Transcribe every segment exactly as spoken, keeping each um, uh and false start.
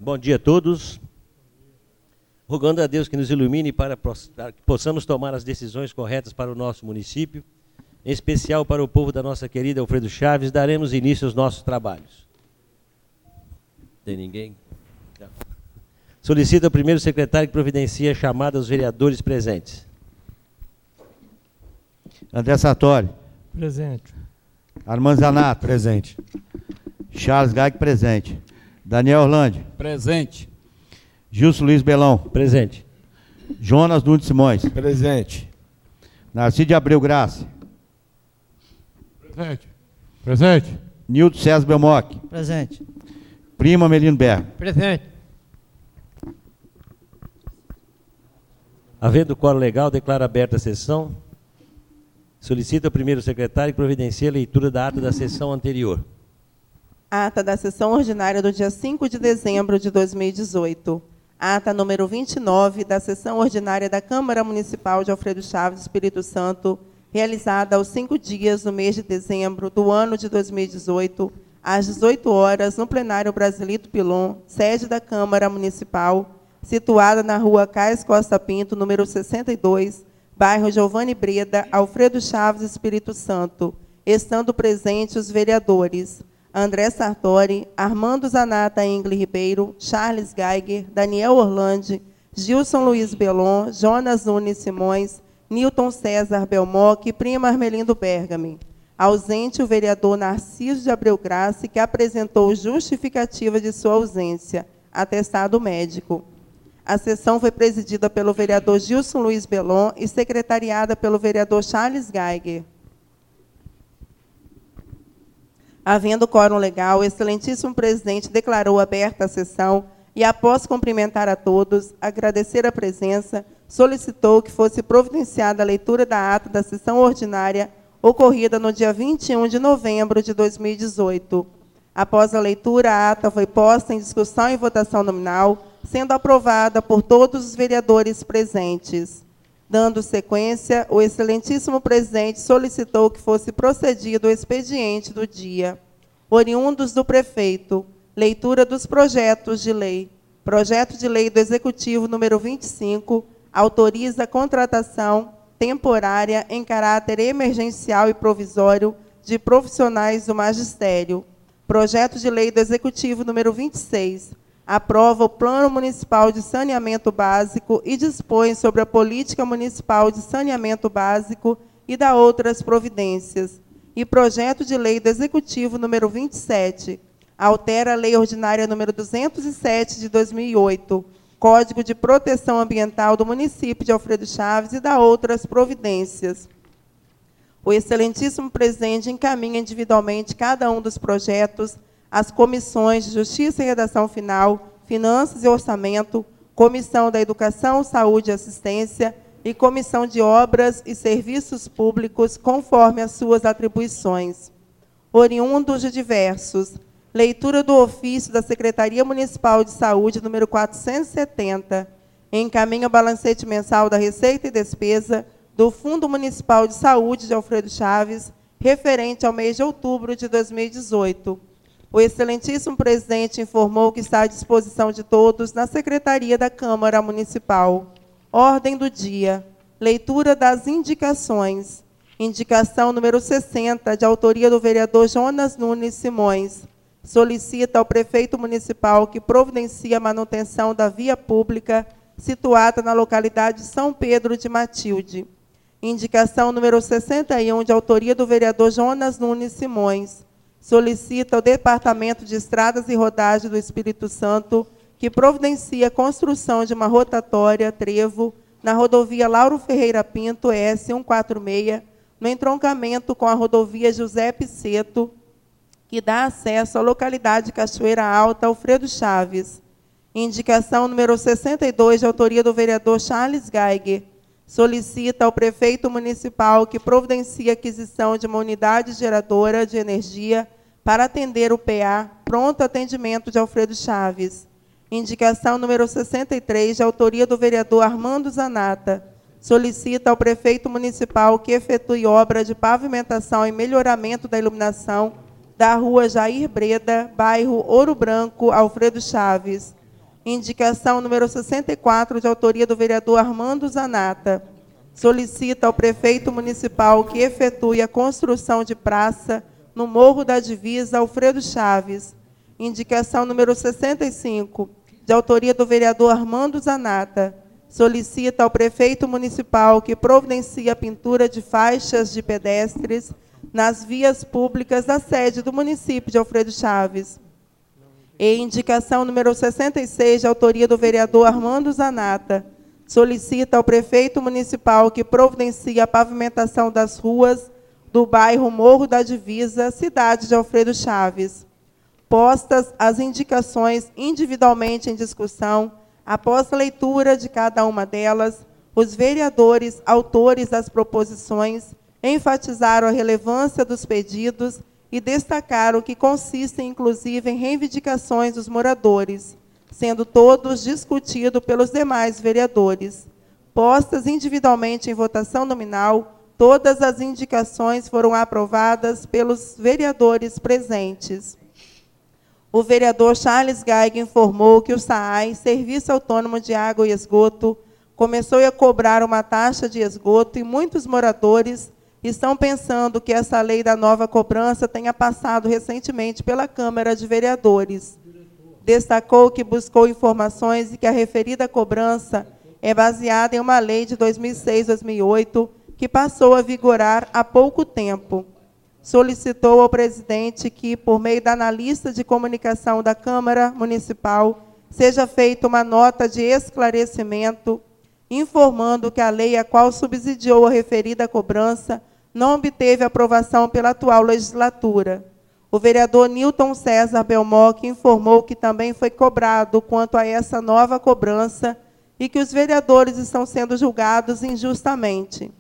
Bom dia a todos. Rogando a Deus que nos ilumine para que possamos tomar as decisões corretas para o nosso município, em especial para o povo da nossa querida Alfredo Chaves, daremos início aos nossos trabalhos. Tem ninguém? Não. Solicito ao primeiro secretário que providencie a chamada aos vereadores presentes. André Sartori. Presente. Armando Zanato. Presente. Charles Gaig, presente. Daniel Orlandi. Presente. Gilson Luiz Belão. Presente. Jonas Nunes Simões. Presente. Narciso de Abreu Graça. Presente. Presente. Nilton César Belmoc. Presente. Prima Melino Berro. Presente. Havendo quórum legal, declaro aberta a sessão. Solicito ao primeiro secretário que providencie a leitura da ata da sessão anterior. Ata da sessão ordinária do dia cinco de dezembro de dois mil e dezoito. Ata número vinte e nove da sessão ordinária da Câmara Municipal de Alfredo Chaves, Espírito Santo, realizada aos cinco dias do mês de dezembro do ano de dois mil e dezoito, às dezoito horas, no plenário Brasilito Pilon, sede da Câmara Municipal, situada na rua Cais Costa Pinto, número sessenta e dois, bairro Giovanni Breda, Alfredo Chaves, Espírito Santo, estando presentes os vereadores André Sartori, Armando Zanata Engle Ribeiro, Charles Geiger, Daniel Orlandi, Gilson Luiz Belon, Jonas Nunes Simões, Nilton César Belmoc e Prima Armelindo Bergami. Ausente o vereador Narciso de Abreu Graça, que apresentou justificativa de sua ausência, atestado médico. A sessão foi presidida pelo vereador Gilson Luiz Belon e secretariada pelo vereador Charles Geiger. Havendo quórum legal, o excelentíssimo presidente declarou aberta a sessão e, após cumprimentar a todos, agradecer a presença, solicitou que fosse providenciada a leitura da ata da sessão ordinária ocorrida no dia vinte e um de novembro de dois mil e dezoito. Após a leitura, a ata foi posta em discussão e votação nominal, sendo aprovada por todos os vereadores presentes. Dando sequência, o excelentíssimo presidente solicitou que fosse procedido o expediente do dia. Oriundos do prefeito, leitura dos projetos de lei. Projeto de lei do Executivo número vinte e cinco, autoriza a contratação temporária em caráter emergencial e provisório de profissionais do magistério. Projeto de lei do Executivo número vinte e seis, aprova o Plano Municipal de Saneamento Básico e dispõe sobre a Política Municipal de Saneamento Básico e dá outras providências. E projeto de lei do Executivo número vinte e sete, altera a Lei Ordinária número duzentos e sete de dois mil e oito, Código de Proteção Ambiental do município de Alfredo Chaves e dá outras providências. O excelentíssimo presidente encaminha individualmente cada um dos projetos às comissões de Justiça e Redação Final, Finanças e Orçamento, Comissão da Educação, Saúde e Assistência e Comissão de Obras e Serviços Públicos, conforme as suas atribuições. Oriundos de diversos. Leitura do ofício da Secretaria Municipal de Saúde, número quatrocentos e setenta. Encaminha o balancete mensal da Receita e Despesa do Fundo Municipal de Saúde de Alfredo Chaves, referente ao mês de outubro de dois mil e dezoito. O excelentíssimo presidente informou que está à disposição de todos na Secretaria da Câmara Municipal. Ordem do dia. Leitura das indicações. Indicação número sessenta, de autoria do vereador Jonas Nunes Simões. Solicita ao prefeito municipal que providencie a manutenção da via pública situada na localidade de São Pedro de Matilde. Indicação número sessenta e um, de autoria do vereador Jonas Nunes Simões. Solicita ao Departamento de Estradas e Rodagem do Espírito Santo que providencie a construção de uma rotatória trevo na rodovia Lauro Ferreira Pinto, S cento e quarenta e seis, no entroncamento com a rodovia José Piceto, que dá acesso à localidade de Cachoeira Alta, Alfredo Chaves. Indicação número sessenta e dois, de autoria do vereador Charles Geiger. Solicita ao prefeito municipal que providencie a aquisição de uma unidade geradora de energia para atender o P A, pronto atendimento de Alfredo Chaves. Indicação número sessenta e três, de autoria do vereador Armando Zanata. Solicita ao prefeito municipal que efetue obra de pavimentação e melhoramento da iluminação da rua Jair Breda, bairro Ouro Branco, Alfredo Chaves. Indicação número sessenta e quatro, de autoria do vereador Armando Zanata. Solicita ao prefeito municipal que efetue a construção de praça no Morro da Divisa Alfredo Chaves. Indicação número sessenta e cinco, de autoria do vereador Armando Zanata. Solicita ao prefeito municipal que providencie a pintura de faixas de pedestres nas vias públicas da sede do município de Alfredo Chaves. E indicação número sessenta e seis, de autoria do vereador Armando Zanata. Solicita ao prefeito municipal que providencie a pavimentação das ruas do bairro Morro da Divisa, cidade de Alfredo Chaves. Postas as indicações individualmente em discussão, após a leitura de cada uma delas, os vereadores, autores das proposições, enfatizaram a relevância dos pedidos e destacaram que consistem, inclusive, em reivindicações dos moradores, sendo todos discutidos pelos demais vereadores. Postas individualmente em votação nominal, todas as indicações foram aprovadas pelos vereadores presentes. O vereador Charles Geiger informou que o SAAI, Serviço Autônomo de Água e Esgoto, começou a cobrar uma taxa de esgoto e muitos moradores estão pensando que essa lei da nova cobrança tenha passado recentemente pela Câmara de Vereadores. Destacou que buscou informações e que a referida cobrança é baseada em uma lei de dois mil e seis a dois mil e oito, que passou a vigorar há pouco tempo. Solicitou ao presidente que, por meio da analista de comunicação da Câmara Municipal, seja feita uma nota de esclarecimento, informando que a lei a qual subsidiou a referida cobrança não obteve aprovação pela atual legislatura. O vereador Nilton César Belmoc informou que também foi cobrado quanto a essa nova cobrança e que os vereadores estão sendo julgados injustamente.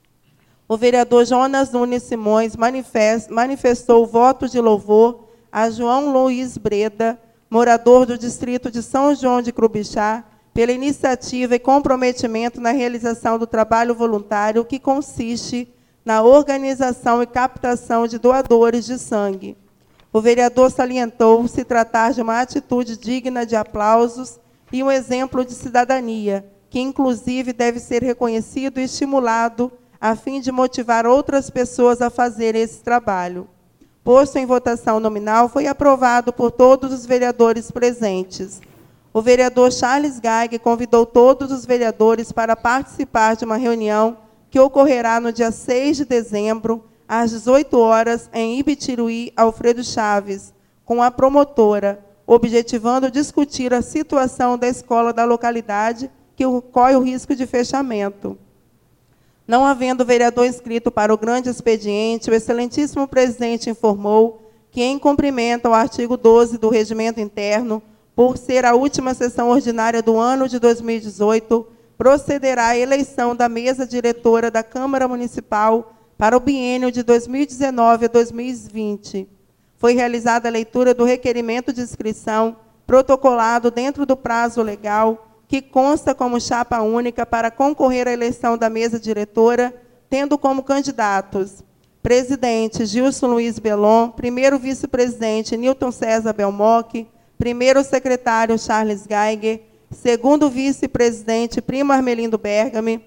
O vereador Jonas Nunes Simões manifestou o voto de louvor a João Luiz Breda, morador do distrito de São João de Crubixá, pela iniciativa e comprometimento na realização do trabalho voluntário que consiste na organização e captação de doadores de sangue. O vereador salientou se tratar de uma atitude digna de aplausos e um exemplo de cidadania, que inclusive deve ser reconhecido e estimulado a fim de motivar outras pessoas a fazer esse trabalho. Posto em votação nominal, foi aprovado por todos os vereadores presentes. O vereador Charles Geiger convidou todos os vereadores para participar de uma reunião que ocorrerá no dia seis de dezembro, às dezoito horas, em Ibitiruí, Alfredo Chaves, com a promotora, objetivando discutir a situação da escola da localidade, que corre o risco de fechamento. Não havendo vereador inscrito para o grande expediente, o excelentíssimo presidente informou que, em cumprimento ao artigo doze do Regimento Interno, por ser a última sessão ordinária do ano de dois mil e dezoito, procederá à eleição da mesa diretora da Câmara Municipal para o biênio de dois mil e dezenove a dois mil e vinte. Foi realizada a leitura do requerimento de inscrição, protocolado dentro do prazo legal, que consta como chapa única para concorrer à eleição da mesa diretora, tendo como candidatos presidente Gilson Luiz Belon, primeiro vice-presidente Nilton César Belmoc, primeiro secretário Charles Geiger, segundo vice-presidente Primo Armelindo Bergami,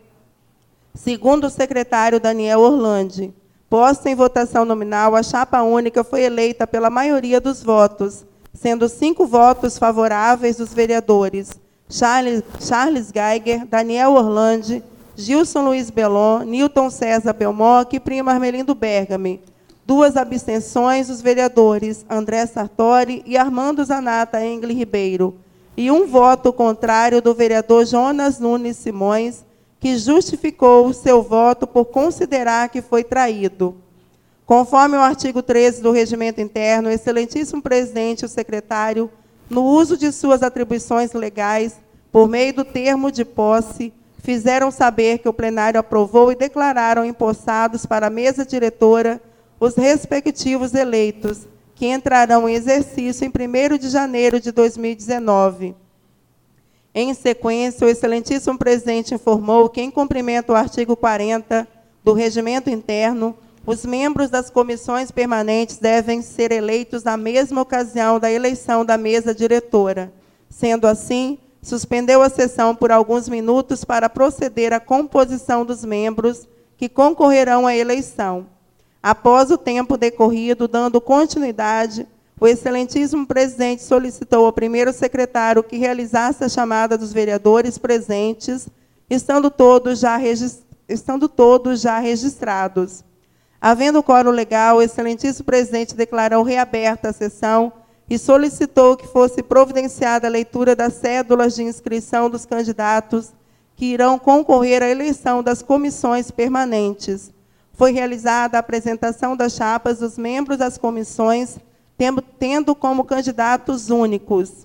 segundo secretário Daniel Orlandi. Posta em votação nominal, a chapa única foi eleita pela maioria dos votos, sendo cinco votos favoráveis dos vereadores Charles, Charles Geiger, Daniel Orlandi, Gilson Luiz Belon, Nilton César Belmoc e Primo Armelindo Bergami. Duas abstenções dos vereadores André Sartori e Armando Zanata Engel Ribeiro. E um voto contrário do vereador Jonas Nunes Simões, que justificou o seu voto por considerar que foi traído. Conforme o artigo treze do Regimento Interno, o excelentíssimo presidente e o secretário, no uso de suas atribuições legais, por meio do termo de posse, fizeram saber que o plenário aprovou e declararam empossados para a mesa diretora os respectivos eleitos, que entrarão em exercício em primeiro de janeiro de dois mil e dezenove. Em sequência, o excelentíssimo presidente informou que, em cumprimento ao artigo quarenta do Regimento Interno, os membros das comissões permanentes devem ser eleitos na mesma ocasião da eleição da mesa diretora. Sendo assim, suspendeu a sessão por alguns minutos para proceder à composição dos membros que concorrerão à eleição. Após o tempo decorrido, dando continuidade, o excelentíssimo presidente solicitou ao primeiro secretário que realizasse a chamada dos vereadores presentes, estando todos já, regis- estando todos já registrados. Havendo quórum legal, o excelentíssimo presidente declarou reaberta a sessão e solicitou que fosse providenciada a leitura das cédulas de inscrição dos candidatos que irão concorrer à eleição das comissões permanentes. Foi realizada a apresentação das chapas dos membros das comissões, tendo como candidatos únicos.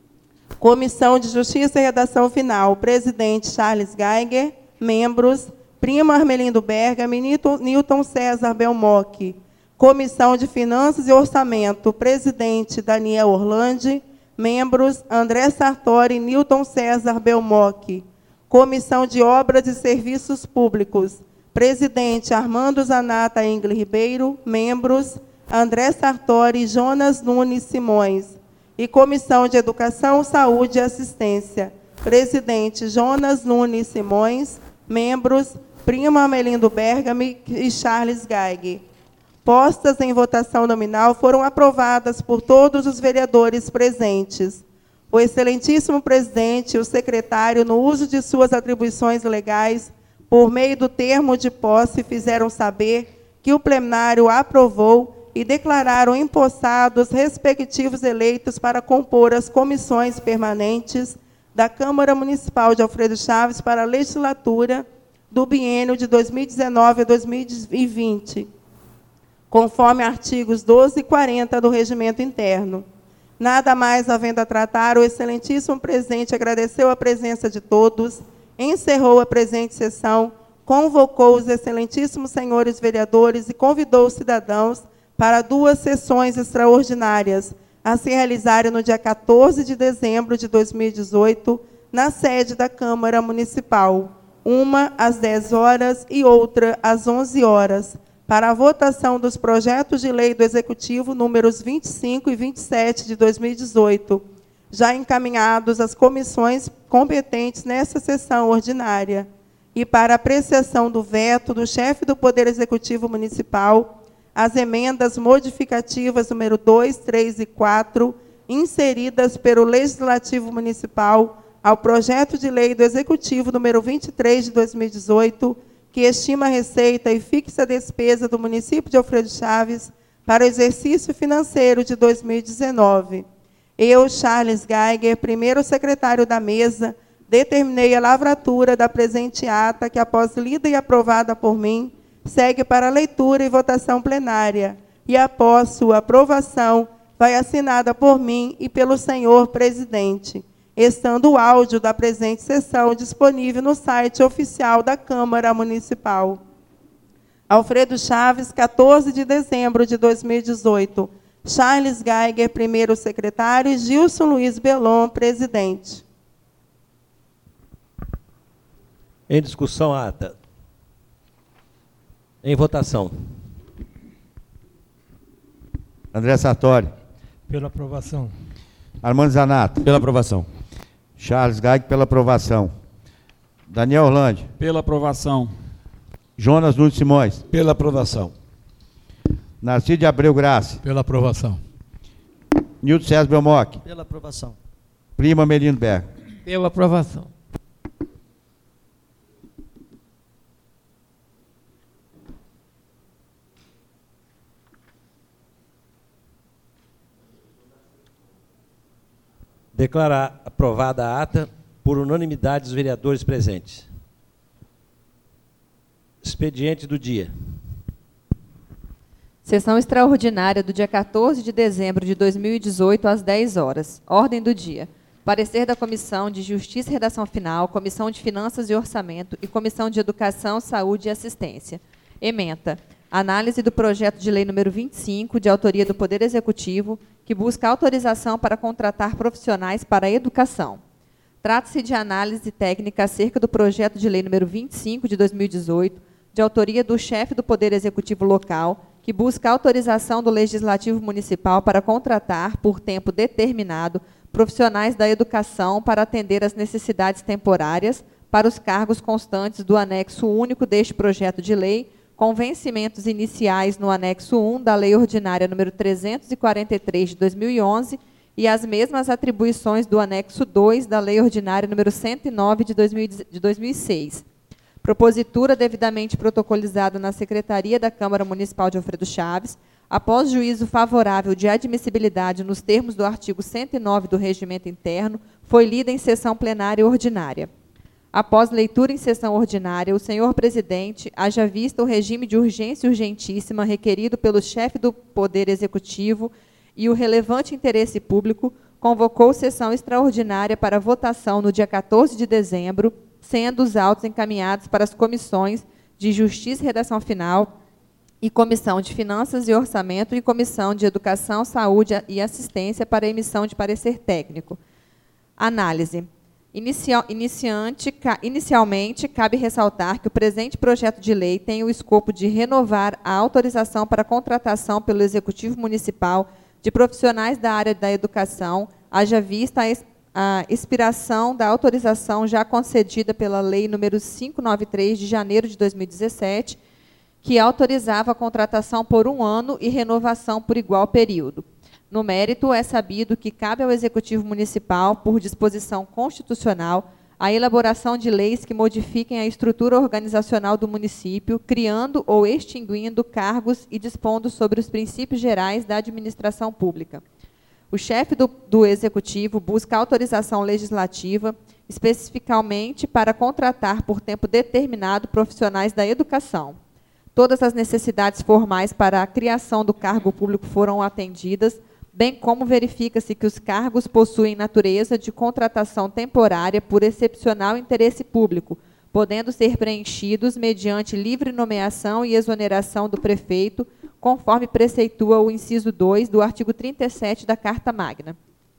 Comissão de Justiça e Redação Final, presidente Charles Geiger, membros, Primo Armelindo Bergamo e Newton César Belmocchi. Comissão de Finanças e Orçamento, presidente Daniel Orlandi, membros André Sartori e Newton César Belmocchi. Comissão de Obras e Serviços Públicos, presidente Armando Zanata Engle Ribeiro, membros André Sartori e Jonas Nunes Simões. E Comissão de Educação, Saúde e Assistência, presidente Jonas Nunes Simões, membros Primo Armelindo Bergamo e Charles Geiger. Postas em votação nominal foram aprovadas por todos os vereadores presentes. O excelentíssimo presidente e o secretário, no uso de suas atribuições legais, por meio do termo de posse, fizeram saber que o plenário aprovou e declararam empossados respectivos eleitos para compor as comissões permanentes da Câmara Municipal de Alfredo Chaves para a legislatura do biênio de dois mil e dezenove a dois mil e vinte, conforme artigos doze e quarenta do Regimento Interno. Nada mais havendo a tratar, o excelentíssimo presidente agradeceu a presença de todos, encerrou a presente sessão, convocou os excelentíssimos senhores vereadores e convidou os cidadãos para duas sessões extraordinárias, a se realizarem no dia quatorze de dezembro de dois mil e dezoito, na sede da Câmara Municipal, uma às dez horas e outra às onze horas, para a votação dos projetos de lei do Executivo números vinte e cinco e vinte e sete de dois mil e dezoito, já encaminhados às comissões competentes nesta sessão ordinária, e para apreciação do veto do chefe do Poder Executivo Municipal, as emendas modificativas número dois, três e quatro, inseridas pelo Legislativo Municipal ao projeto de lei do Executivo número vinte e três de dois mil e dezoito, que estima a receita e fixa a despesa do município de Alfredo Chaves para o exercício financeiro de dois mil e dezenove. Eu, Charles Geiger, primeiro secretário da mesa, determinei a lavratura da presente ata, que, após lida e aprovada por mim, segue para leitura e votação plenária, e, após sua aprovação, vai assinada por mim e pelo senhor presidente, estando o áudio da presente sessão disponível no site oficial da Câmara Municipal. Alfredo Chaves, quatorze de dezembro de dois mil e dezoito. Charles Geiger, primeiro secretário, e Gilson Luiz Belon, presidente. Em discussão, a ata. Em votação. André Sartori. Pela aprovação. Armando Zanata. Pela aprovação. Charles Geiger, pela aprovação. Daniel Orlandi. Pela aprovação. Jonas Nunes Simões. Pela aprovação. Narciso de Abreu Graça. Pela aprovação. Newton César Belmocchi. Pela aprovação. Primo Armelindo Bergamo. Pela aprovação. Declarar aprovada a ata por unanimidade dos vereadores presentes. Expediente do dia. Sessão extraordinária do dia quatorze de dezembro de dois mil e dezoito, às dez horas. Ordem do dia. Parecer da Comissão de Justiça e Redação Final, Comissão de Finanças e Orçamento e Comissão de Educação, Saúde e Assistência. Ementa. Análise do projeto de lei número vinte e cinco, de autoria do Poder Executivo, que busca autorização para contratar profissionais para a educação. Trata-se de análise técnica acerca do projeto de lei número vinte e cinco, de dois mil e dezoito, de autoria do chefe do Poder Executivo local, que busca autorização do Legislativo Municipal para contratar, por tempo determinado, profissionais da educação para atender às necessidades temporárias para os cargos constantes do anexo único deste projeto de lei, com vencimentos iniciais no anexo um da Lei Ordinária número trezentos e quarenta e três de dois mil e onze e as mesmas atribuições do anexo dois da Lei Ordinária número cento e nove de dois mil e seis. Propositura devidamente protocolizada na Secretaria da Câmara Municipal de Alfredo Chaves, após juízo favorável de admissibilidade nos termos do artigo cento e nove do Regimento Interno, foi lida em sessão plenária ordinária. Após leitura em sessão ordinária, o senhor presidente, haja vista o regime de urgência urgentíssima requerido pelo chefe do Poder Executivo e o relevante interesse público, convocou sessão extraordinária para votação no dia quatorze de dezembro, sendo os autos encaminhados para as comissões de Justiça e Redação Final e Comissão de Finanças e Orçamento e Comissão de Educação, Saúde e Assistência para emissão de parecer técnico. Análise. Inicial, iniciante, ca, inicialmente, cabe ressaltar que o presente projeto de lei tem o escopo de renovar a autorização para contratação pelo Executivo Municipal de profissionais da área da educação, haja vista a, a expiração da autorização já concedida pela Lei número quinhentos e noventa e três de janeiro de dois mil e dezessete, que autorizava a contratação por um ano e renovação por igual período. No mérito, é sabido que cabe ao Executivo Municipal, por disposição constitucional, a elaboração de leis que modifiquem a estrutura organizacional do município, criando ou extinguindo cargos e dispondo sobre os princípios gerais da administração pública. O chefe do, do Executivo busca autorização legislativa, especificamente para contratar por tempo determinado profissionais da educação. Todas as necessidades formais para a criação do cargo público foram atendidas, bem como verifica-se que os cargos possuem natureza de contratação temporária por excepcional interesse público, podendo ser preenchidos mediante livre nomeação e exoneração do prefeito, conforme preceitua o inciso dois do artigo trinta e sete da Carta Magna.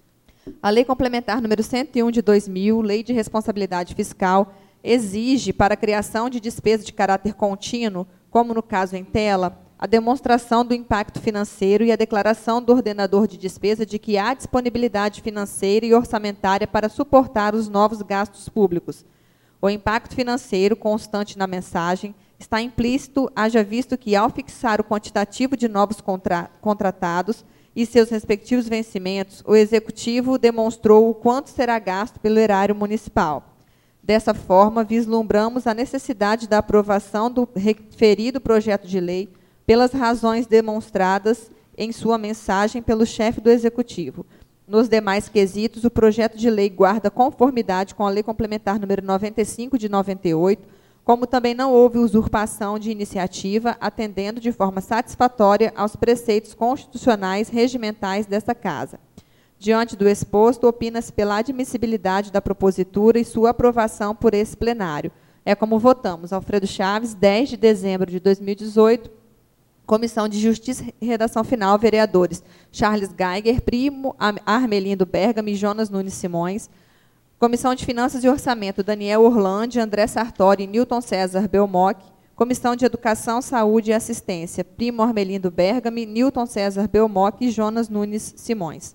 A Lei Complementar número cento e um de dois mil, Lei de Responsabilidade Fiscal, exige, para a criação de despesa de caráter contínuo, como no caso em tela, a demonstração do impacto financeiro e a declaração do ordenador de despesa de que há disponibilidade financeira e orçamentária para suportar os novos gastos públicos. O impacto financeiro constante na mensagem está implícito, haja visto que, ao fixar o quantitativo de novos contra contratados e seus respectivos vencimentos, o Executivo demonstrou o quanto será gasto pelo erário municipal. Dessa forma, vislumbramos a necessidade da aprovação do referido projeto de lei pelas razões demonstradas em sua mensagem pelo chefe do Executivo. Nos demais quesitos, o projeto de lei guarda conformidade com a Lei Complementar número noventa e cinco de noventa e oito, como também não houve usurpação de iniciativa, atendendo de forma satisfatória aos preceitos constitucionais regimentais desta Casa. Diante do exposto, opina-se pela admissibilidade da propositura e sua aprovação por esse plenário. É como votamos. Alfredo Chaves, dez de dezembro de dois mil e dezoito, Comissão de Justiça e Redação Final, vereadores Charles Geiger, Primo, Armelindo Bergami e Jonas Nunes Simões. Comissão de Finanças e Orçamento, Daniel Orlandi, André Sartori e Newton César Belmoc. Comissão de Educação, Saúde e Assistência, Primo Armelindo Bergami, Newton César Belmoc e Jonas Nunes Simões.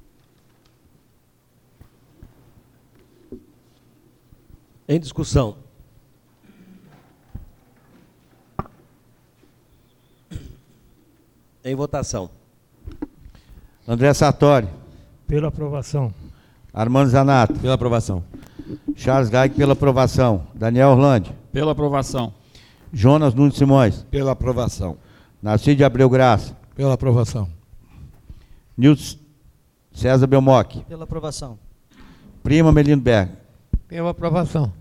Em discussão. Em votação. André Sartori. Pela aprovação. Armando Zanato. Pela aprovação. Charles Geiger, pela aprovação. Daniel Orlandi. Pela aprovação. Jonas Nunes Simões. Pela aprovação. Narciso de Abreu Graça. Pela aprovação. Nilton César Belmoc. Pela aprovação. Prima Melino Berg. Pela aprovação.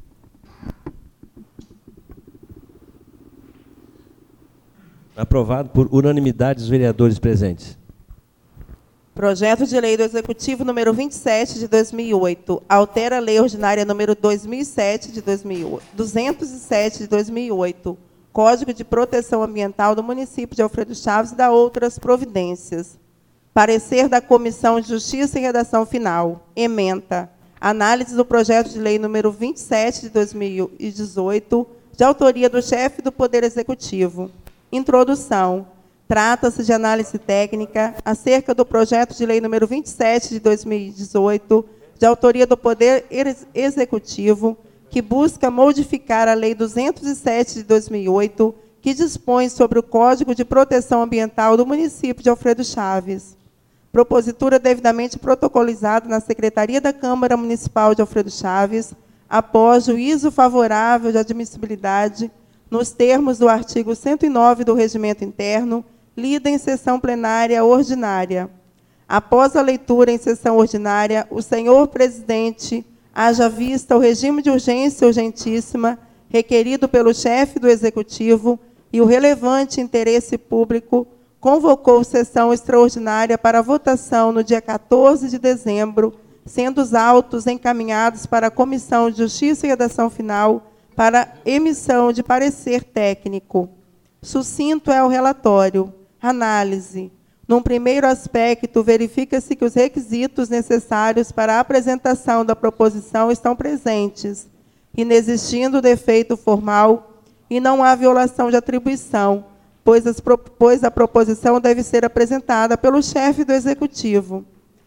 Aprovado por unanimidade dos vereadores presentes. Projeto de Lei do Executivo número vinte e sete de dois mil e oito, altera a Lei Ordinária número dois mil e sete de dois mil e oito, duzentos e sete de dois mil e oito, Código de Proteção Ambiental do município de Alfredo Chaves e dá outras providências. Parecer da Comissão de Justiça e Redação Final. Ementa. Análise do projeto de lei número vinte e sete de dois mil e dezoito, de autoria do chefe do Poder Executivo. Introdução. Trata-se de análise técnica acerca do projeto de lei número vinte e sete de dois mil e dezoito, de autoria do Poder Executivo, que busca modificar a Lei duzentos e sete de dois mil e oito, que dispõe sobre o Código de Proteção Ambiental do município de Alfredo Chaves. Propositura devidamente protocolizada na Secretaria da Câmara Municipal de Alfredo Chaves, após juízo favorável de admissibilidade, nos termos do artigo cento e nove do Regimento Interno, lida em sessão plenária ordinária. Após a leitura em sessão ordinária, o senhor presidente, haja vista o regime de urgência urgentíssima requerido pelo chefe do Executivo e o relevante interesse público, convocou sessão extraordinária para votação no dia quatorze de dezembro, sendo os autos encaminhados para a Comissão de Justiça e Redação Final para emissão de parecer técnico. Sucinto é o relatório. Análise. Num primeiro aspecto, verifica-se que os requisitos necessários para a apresentação da proposição estão presentes, inexistindo defeito formal e não há violação de atribuição, pois, as, pois a proposição deve ser apresentada pelo chefe do Executivo.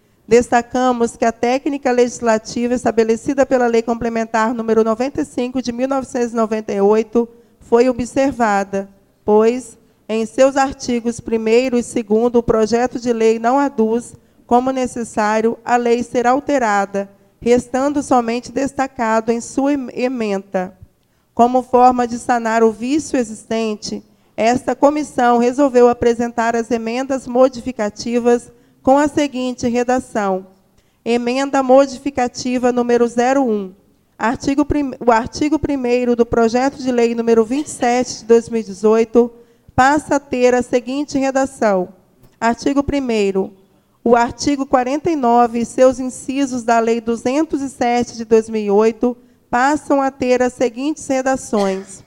Destacamos que a técnica legislativa estabelecida pela Lei Complementar número noventa e cinco de mil novecentos e noventa e oito foi observada, pois, em seus artigos primeiro e segundo, o projeto de lei não aduz como necessário a lei ser alterada, restando somente destacado em sua ementa. Como forma de sanar o vício existente, esta comissão resolveu apresentar as emendas modificativas com a seguinte redação. Emenda modificativa número zero um. Artigo prim... O artigo primeiro do projeto de lei número vinte e sete de dois mil e dezoito passa a ter a seguinte redação. Artigo primeiro. O artigo quarenta e nove e seus incisos da Lei duzentos e sete de dois mil e oito passam a ter as seguintes redações.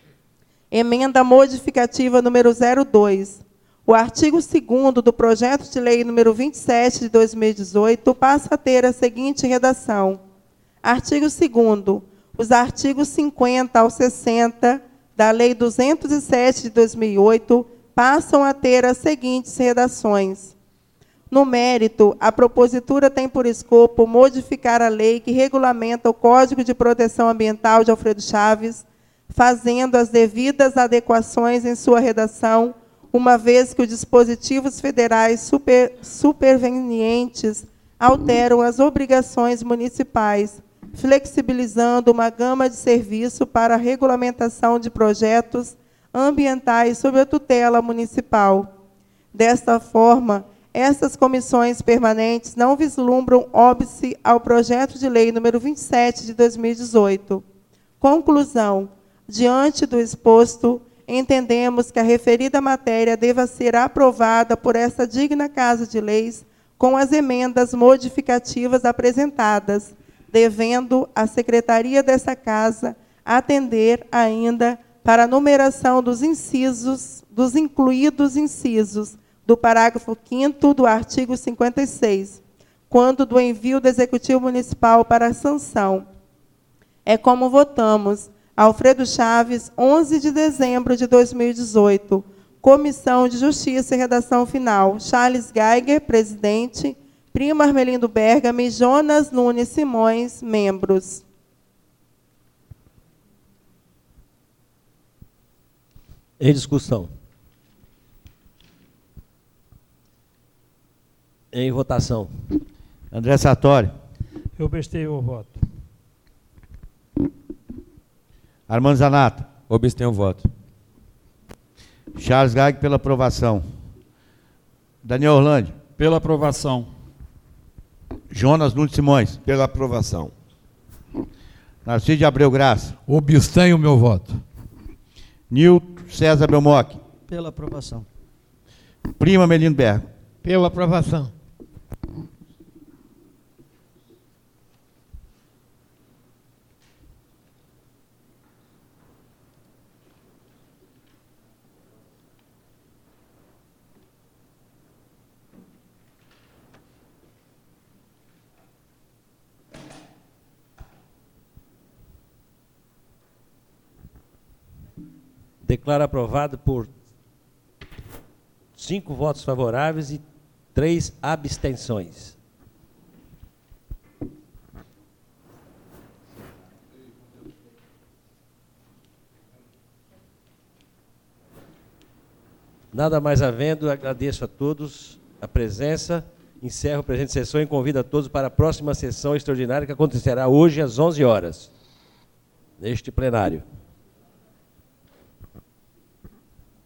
Emenda modificativa número zero dois. O artigo segundo do projeto de lei número vinte e sete de dois mil e dezoito passa a ter a seguinte redação. Artigo segundo. Os artigos cinquenta ao sessenta da Lei duzentos e sete de dois mil e oito passam a ter as seguintes redações. No mérito, a propositura tem por escopo modificar a lei que regulamenta o Código de Proteção Ambiental de Alfredo Chaves, fazendo as devidas adequações em sua redação, uma vez que os dispositivos federais super, supervenientes alteram as obrigações municipais, flexibilizando uma gama de serviço para a regulamentação de projetos ambientais sob a tutela municipal. Desta forma, essas comissões permanentes não vislumbram óbice ao projeto de lei número vinte e sete de dois mil e dezoito. Conclusão. Diante do exposto, entendemos que a referida matéria deva ser aprovada por esta digna Casa de Leis com as emendas modificativas apresentadas, devendo a Secretaria dessa Casa atender ainda para a numeração dos incisos, dos incluídos incisos do parágrafo quinto do artigo cinquenta e seis, quando do envio do Executivo Municipal para a sanção. É como votamos. Alfredo Chaves, onze de dezembro de dois mil e dezoito. Comissão de Justiça e Redação Final. Charles Geiger, presidente. Primo Armelindo Bergamo e Jonas Nunes Simões, membros. Em discussão. Em votação. André Sartori. Eu prestei o voto. Armando Zanata. Obstenho o voto. Charles Gag pela aprovação. Daniel Orlando. Pela aprovação. Jonas Nunes Simões. Pela aprovação. Narciso de Abreu Graça. Obstenho o meu voto. Nilton César Belmoc. Pela aprovação. Prima Armelindo Bergamo. Pela aprovação. Declaro aprovado por cinco votos favoráveis e três abstenções. Nada mais havendo, agradeço a todos a presença, encerro a presente sessão e convido a todos para a próxima sessão extraordinária que acontecerá hoje às onze horas, neste plenário.